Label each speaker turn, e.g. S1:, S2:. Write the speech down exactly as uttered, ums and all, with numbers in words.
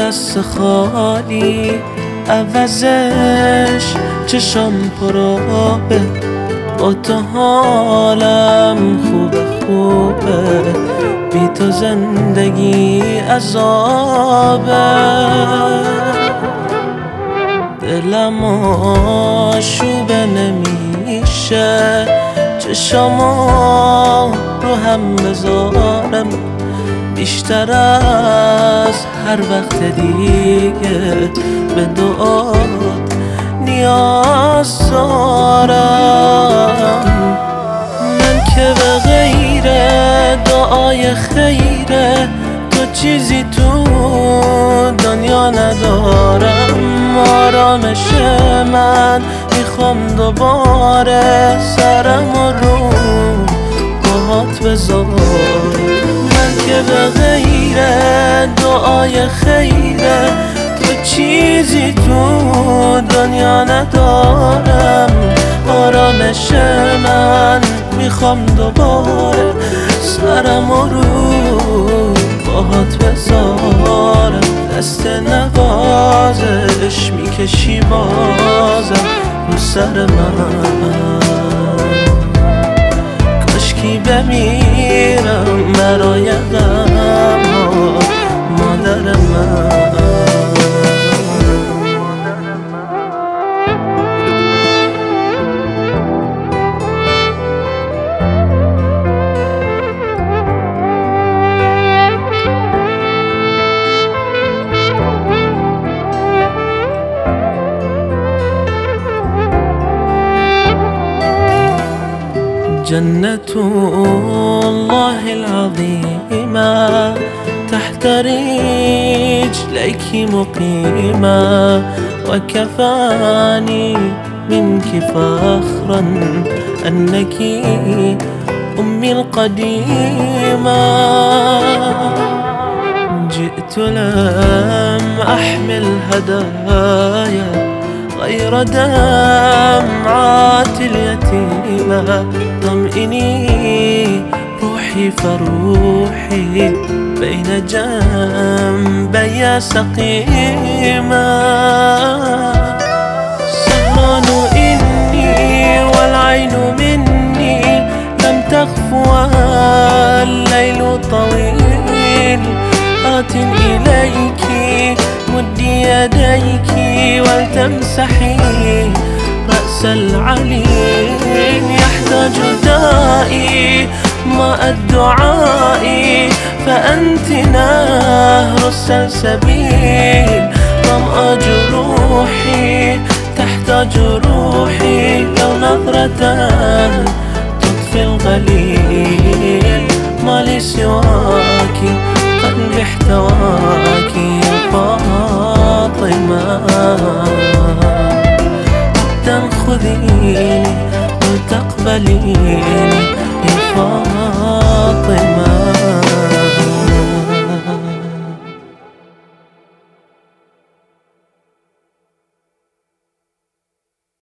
S1: دست خالی، عوضش چشم پرآبه. با تو حالم خوبه خوبه، بی تو زندگی عذابه. دلم آشوبه نمیشه، چشمو رو هم بذارم، بیشتر از هر وقت دیگه به دعات نیاز دارم. من که به غیر دعای خیره تو چیزی تو دنیا ندارم. آرامش من میخوام دوباره سرم رو باهات بذارم. من که به غیر دعای خیره تو چیزی تو دنیا ندارم. آرامش من میخوام دوباره سرم رو باهات بذارم. دست نوازش میکشی بازم رو سر من، کاشکی بمیرم برای غم مادر من. جنة الله العظيمة تحت رجليك مقيمة، وكفاني منك فخرا أنك أمي القديمة. جئت لم أحمل هدايا غير دمعات اليتيمة، طمئني روحي فروحي بين جنبي سقيمة. سهران إني والعين مني لم تخف والليل طويل، آت إليك مدي يديك ولتمسحي رأس العليل. يحتاج دائي ماء الدعاء، فأنت نهر السلسبيل. ظمأ جروحي تحتاج روحي لو نظرة تطفي الغليل. ما لي سواك قلبي احتواك يا فاطمة، تأخذيني وتقبليني يا فاطمة.